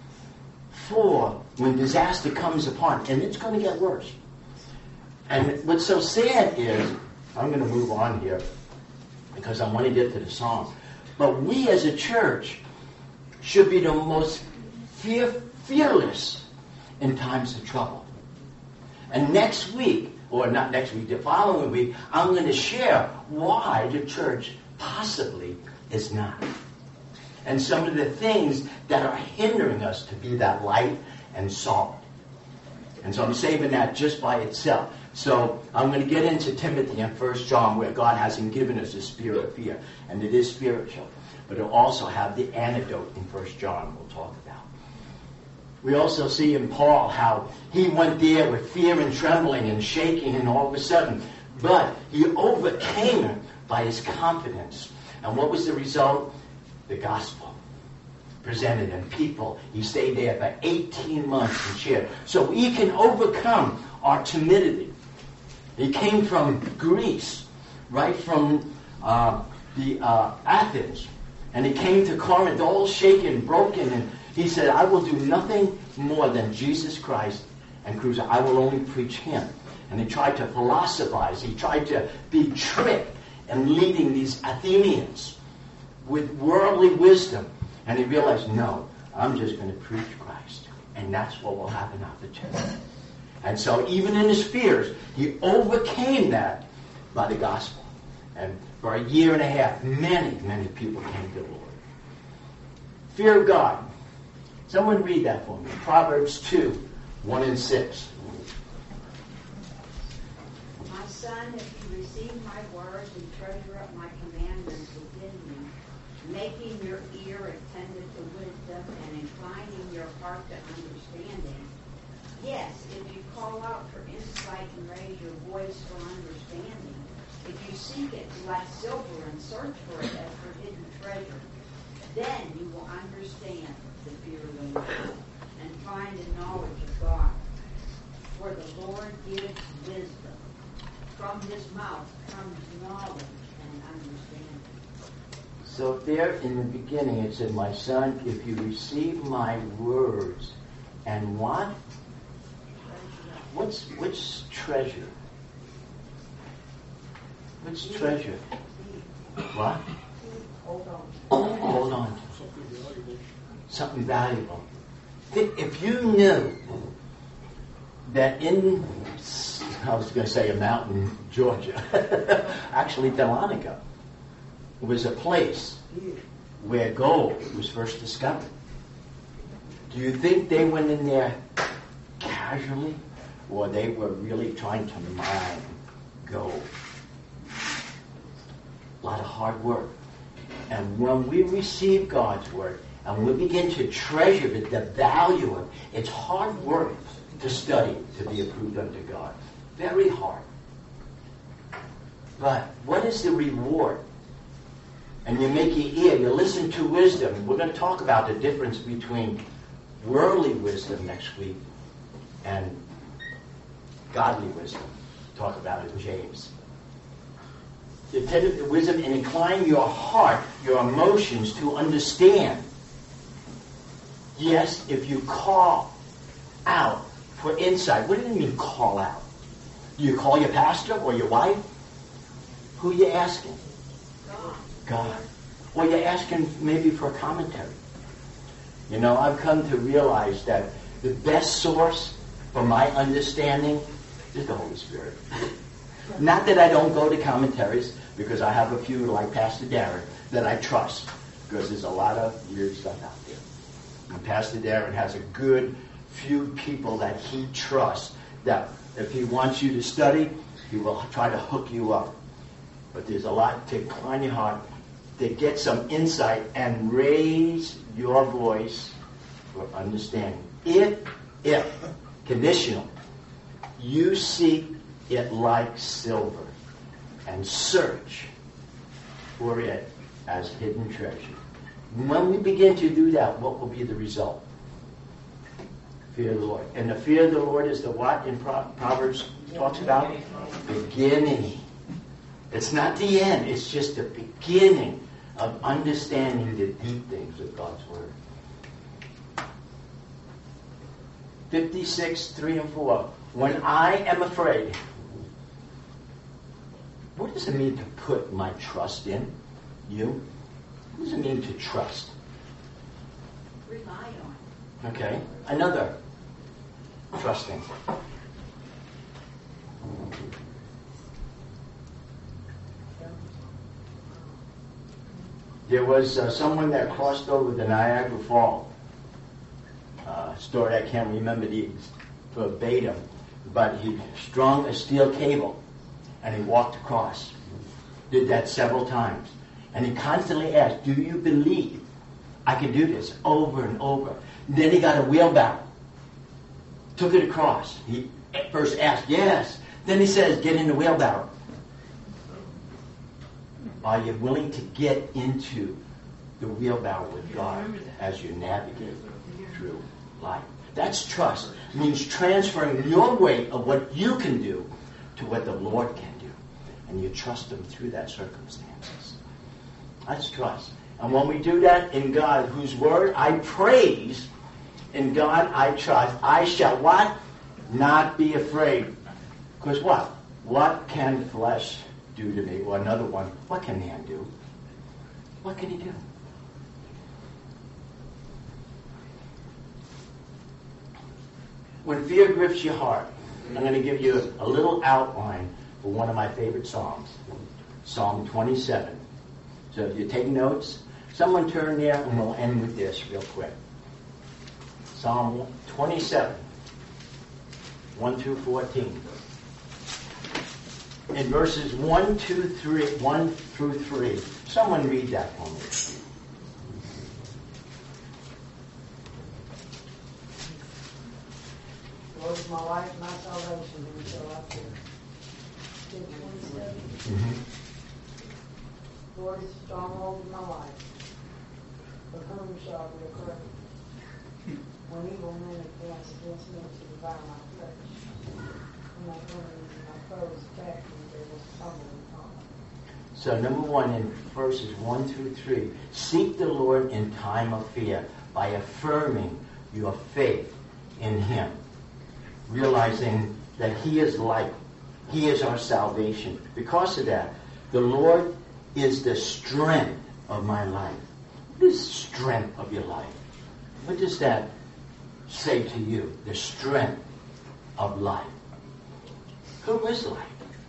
for when disaster comes upon. And it's going to get worse. And what's so sad is, I'm going to move on here because I want to get to the song. But we as a church should be the most fear, fearless in times of trouble. And next week, or not next week, the following week, I'm going to share why the church possibly is not. And some of the things that are hindering us to be that light and salt. And so I'm saving that just by itself. So I'm going to get into Timothy and First John, where God hasn't given us a spirit of fear. And it is spiritual. But it'll also have the antidote in First John we'll talk about. We also see in Paul how he went there with fear and trembling and shaking, and all of a sudden, but he overcame it by his confidence. And what was the result? The gospel presented, and people, he stayed there for eighteen months and shared. So we can overcome our timidity. He came from Greece, right from uh, the uh, Athens, and he came to Corinth all shaken, broken, and he said, I will do nothing more than Jesus Christ and cruise. I will only preach Him. And he tried to philosophize. He tried to be tricked and leading these Athenians with worldly wisdom. And he realized, no, I'm just going to preach Christ. And that's what will happen after church. And so even in his fears, he overcame that by the gospel. And for a year and a half, many, many people came to the Lord. Fear of God. Someone read that for me. Proverbs two, one and six. My son, if you receive my words and treasure up my commandments within you, making your ear attentive to wisdom and inclining your heart to understanding. Yes, if you call out for insight and raise your voice for understanding, if you seek it like silver and search for it as for hidden treasure, then you will understand the fear of the Lord and find the knowledge of God. For the Lord gives wisdom. From his mouth comes knowledge and understanding. So there in the beginning it said, my son, if you receive my words, and what? What's, what's treasure? What's treasure? What? Hold on. Hold on. Something valuable. Something valuable. If you knew that in, I was going to say a mountain, Georgia, actually Dahlonega was a place where gold was first discovered. Do you think they went in there casually, or they were really trying to mine gold? A lot of hard work. And when we receive God's word, and we begin to treasure it, the value of it, it's hard work to study to be approved unto God. Very hard. But what is the reward? And you make your ear, you listen to wisdom. We're going to talk about the difference between worldly wisdom next week and godly wisdom. Talk about it in James. The tender wisdom and incline your heart, your emotions to understand. Yes, if you call out for insight. What do you mean call out? Do you call your pastor or your wife? Who are you asking? God. God. Or you're asking maybe for a commentary. You know, I've come to realize that the best source for my understanding is the Holy Spirit. Not that I don't go to commentaries, because I have a few, like Pastor Darren, that I trust, because there's a lot of weird stuff out there. And Pastor Darren has a good few people that he trusts, that if he wants you to study, he will try to hook you up. But there's a lot to incline your heart, to get some insight and raise your voice for understanding. If, if, conditional, you seek it like silver and search for it as hidden treasure. When we begin to do that, what will be the result? Fear of the Lord. And the fear of the Lord is the what in Proverbs talks about? Beginning. It's not the end. It's just the beginning of understanding the deep things of God's Word. fifty-six, three and four. When I am afraid, what does it mean to put my trust in? You? What does it mean to trust? Rely on. Okay. Another trusting. There was uh, someone that crossed over the Niagara Falls. Uh, story I can't remember the verbatim, but he strung a steel cable and he walked across. Did that several times. And he constantly asked, do you believe I can do this? Over and over. Then he got a wheelbarrow. Took it across. He at first asked, yes. Then he says, get in the wheelbarrow. Are you willing to get into the wheelbarrow with God as you navigate through life? That's trust. It means transferring your weight of what you can do to what the Lord can do. And you trust Him through that circumstances. That's trust. And when we do that in God, whose word I praise, in God I trust, I shall what? Not be afraid. Because what? What can flesh do to me? Or another one, what can man do? What can he do? When fear grips your heart, I'm going to give you a little outline for one of my favorite Psalms. Psalm twenty-seven. So if you take notes, someone turn there and we'll end with this real quick. Psalm twenty-seven, one through fourteen. In verses one, two, three, one through three. Someone read that for me. The Lord is my life, my salvation, whom shall I fear? Mm-hmm. The Lord is the stronghold of my life. Of whom shall I be afraid? When evil men advance against me to devour my flesh, when my enemies and my foes attack me, they will stumble and fall. So number one, in verses one through three, seek the Lord in time of fear by affirming your faith in Him, realizing that He is light. He is our salvation. Because of that, the Lord is the strength of my life. What is the strength of your life? What does that say to you? The strength of life. Who is life?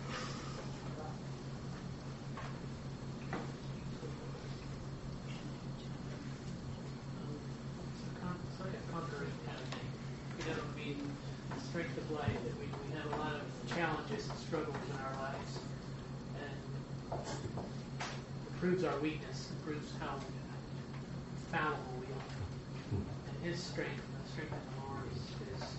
It's like a conquering kind of thing. You know, I mean, the strength of life, that we, we have a lot of challenges and struggles in our lives. And it proves our weakness. It proves how fallible we are. And His strength, the strength of the Lord, is, is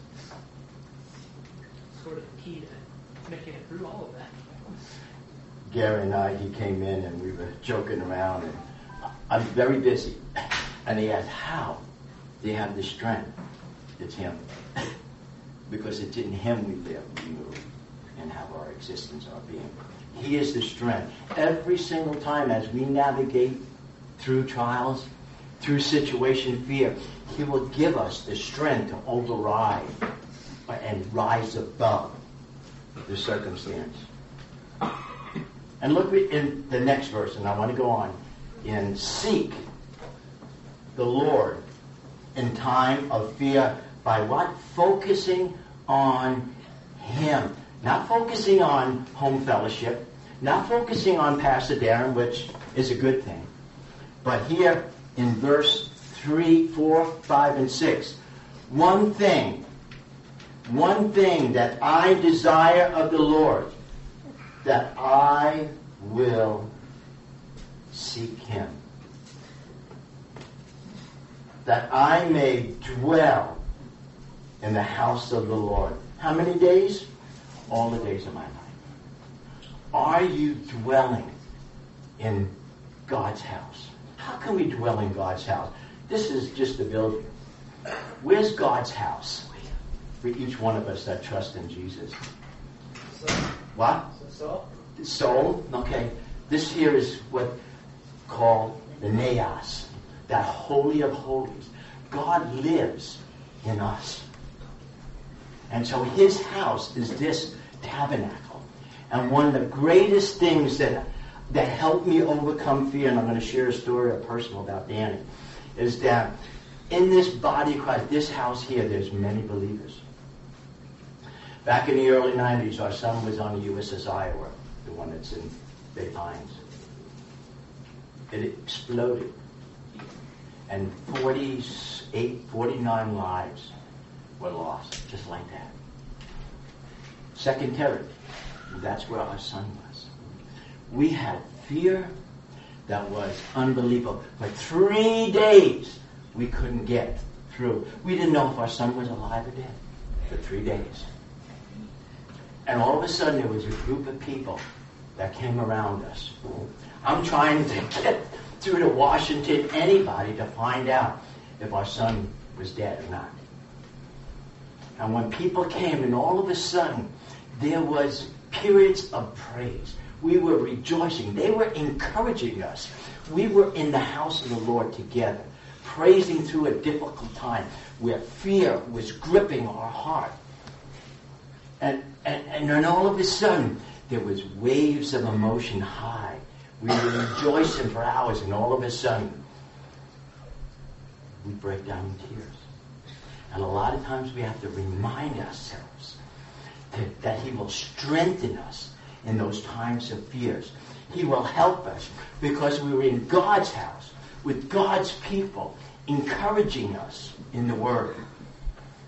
sort of the key to making it through all of that. Gary and I, he came in and we were joking around, and I'm very busy. And he asked, how do you have the strength? It's Him. Because it's in Him we live, we move, and have our existence, our being. He is the strength. Every single time as we navigate through trials, through situation, fear, He will give us the strength to override and rise above the circumstance. And look in the next verse, and I want to go on. And seek the Lord in time of fear by what? Focusing on Him. Not focusing on home fellowship. Not focusing on Pastor Darren, which is a good thing. But here in verse three, four, five, and six, one thing, one thing that I desire of the Lord, that I will seek Him, that I may dwell in the house of the Lord. How many days? All the days of my life. Are you dwelling in God's house? How can we dwell in God's house? This is just the building. Where's God's house? For each one of us that trust in Jesus. Soul. What? Soul. Soul. Okay. This here is what called the naos, that holy of holies. God lives in us. And so His house is this tabernacle. And one of the greatest things that that helped me overcome fear, and I'm going to share a story, a personal about Danny, is that in this body of Christ, this house here, there's many believers. Back in the early nineties, our son was on the U S S Iowa, the one that's in Bay Pines. It exploded. And forty-eight, forty-nine lives were lost, just like that. Second Terry, that's where our son was. We had fear that was unbelievable. For three days, we couldn't get through. We didn't know if our son was alive or dead for three days. And all of a sudden, there was a group of people that came around us. I'm trying to get through to Washington, anybody, to find out if our son was dead or not. And when people came, and all of a sudden, there was periods of praise. We were rejoicing. They were encouraging us. We were in the house of the Lord together, praising through a difficult time where fear was gripping our heart. And, and, and then all of a sudden, there was waves of emotion high. We were rejoicing for hours, and all of a sudden, we break down in tears. And a lot of times we have to remind ourselves that, that He will strengthen us in those times of fears. He will help us because we were in God's house with God's people, encouraging us in the Word.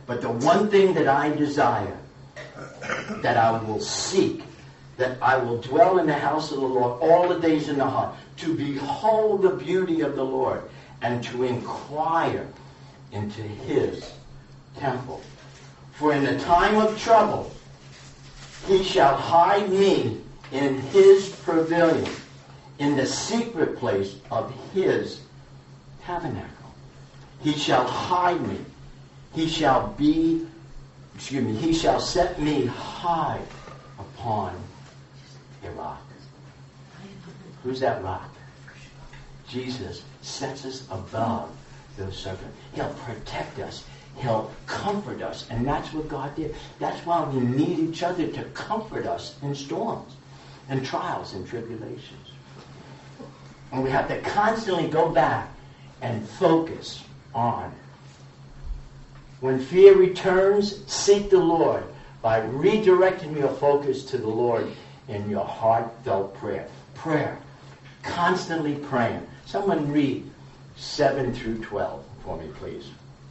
But the one thing that I desire, that I will seek, that I will dwell in the house of the Lord all the days in the heart, to behold the beauty of the Lord and to inquire into his temple. For in the time of trouble, he shall hide me in his pavilion, in the secret place of his tabernacle. He shall hide me. He shall be, excuse me, he shall set me high upon a rock. Who's that rock? Jesus sets us above those serpents. He'll protect us. He'll comfort us. And that's what God did. That's why we need each other to comfort us in storms and trials and tribulations. And we have to constantly go back and focus on. When fear returns, seek the Lord by redirecting your focus to the Lord in your heartfelt prayer. Prayer. Constantly praying. Someone read seven through twelve for me, please.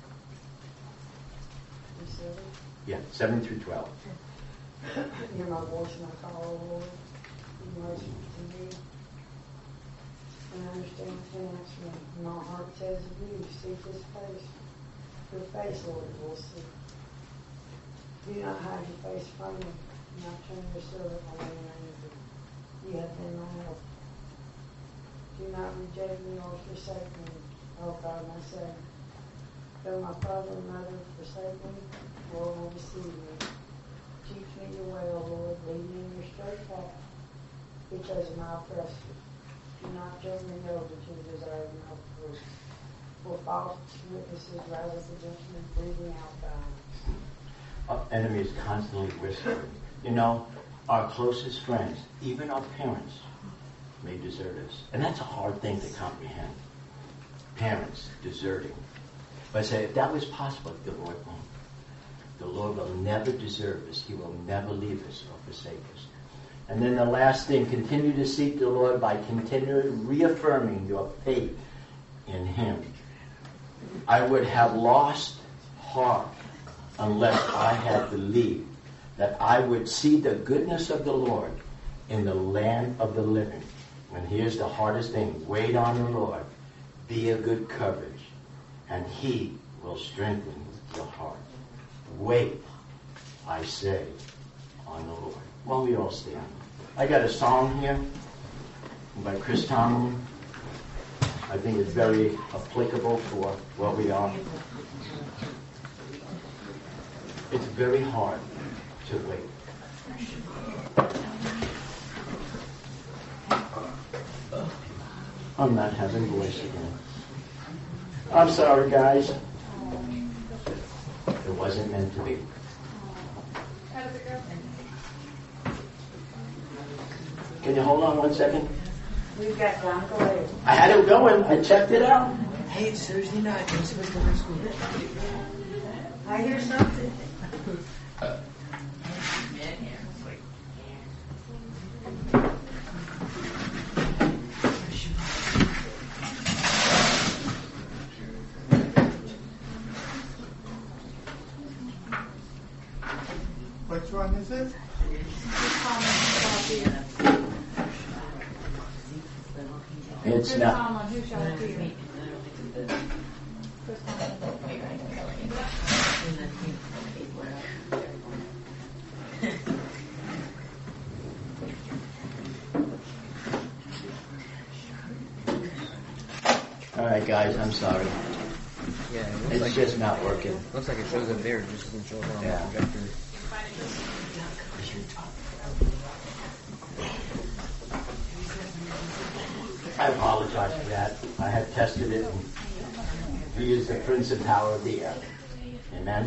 Yeah, seven through twelve. Hear my voice and I call, O Lord. Be merciful to me. And understand and answer me. My heart says of you, seek his face. Your face, Lord, will see. Do not hide your face from me. Do not turn your servant away in anger. You have been my help. Do not reject me or forsake me, O God, my Savior. Though my father and mother forsake me, Lord will receive me. Teach me your way, O Lord. Lead me in your straight path, because of my oppressor. Do not turn me over to the desire of my fruit. For false witnesses rise up against me, breathing out violence. Our enemy is constantly whispering. You know, our closest friends, even our parents, may desert us. And that's a hard thing to comprehend. Parents deserting. But I say, if that was possible, the Lord won't. The Lord will never desert us. He will never leave us or forsake us. And then the last thing, continue to seek the Lord by continually reaffirming your faith in him. I would have lost heart unless I had believed that I would see the goodness of the Lord in the land of the living. And here's the hardest thing. Wait on the Lord. Be of good courage. And he will strengthen your heart. Wait, I say, on the Lord. Well, we all stand. I got a song here by Chris Tomlin. I think it's very applicable for what we are. It's very hard to wait. I'm not having voice again. I'm sorry, guys. It wasn't meant to be. How does it go? Can you hold on one second? We've got John Galay. I had it going. I checked it out. Hey, it's Thursday night. What's the going to school? I hear something. Which one is it? It's not. Who shall fear? All right, guys. I'm sorry. Yeah, it looks It's like just not working. Looks like it shows up there, it just doesn't show up on Yeah. the projector. I apologize for that. I have tested it. And he is the prince and power of the air. Amen.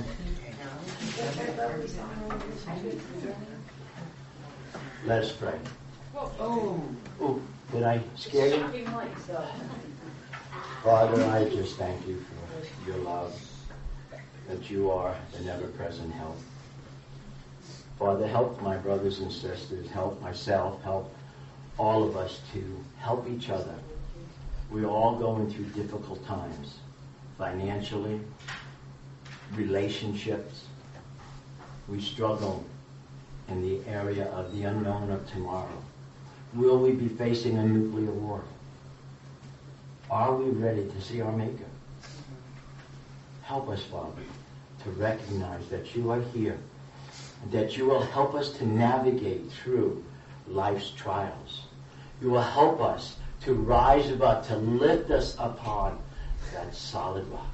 Let us pray. Whoa. Oh, did I scare you? Shocking light stuff. Father, I just thank you for your love, that you are an ever-present help. Father, help my brothers and sisters, help myself, help all of us to help each other. We're all going through difficult times, financially, relationships. We struggle in the area of the unknown of tomorrow. Will we be facing a nuclear war? Are we ready to see our Maker? Help us, Father, to recognize that you are here, and that you will help us to navigate through life's trials. You will help us to rise above, to lift us upon that solid rock.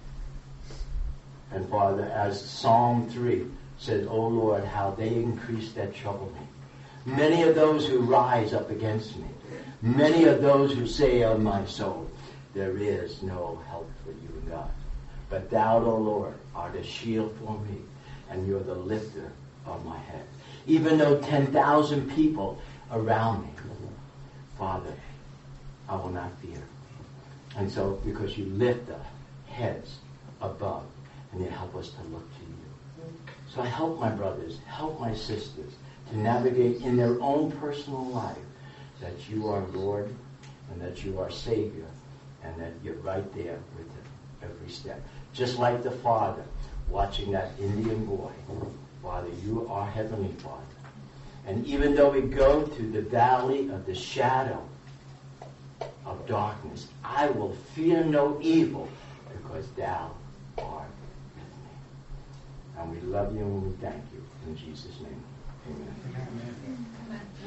And Father, as Psalm three says, O Lord, how they increase that trouble me. Many of those who rise up against me, many of those who say of my soul, there is no help for you in God. But thou, O Lord, art a shield for me, and you're the lifter of my head. Even though ten thousand people around me, Father, I will not fear. And so, because you lift the heads above, and you help us to look to you. So I help my brothers, help my sisters to navigate in their own personal life that you are Lord and that you are Savior and that you're right there with them every step. Just like the Father watching that Indian boy. Father, you are Heavenly Father. And even though we go through the valley of the shadow of darkness, I will fear no evil because thou art with me. And we love you and we thank you. In Jesus' name, amen. Amen. Amen.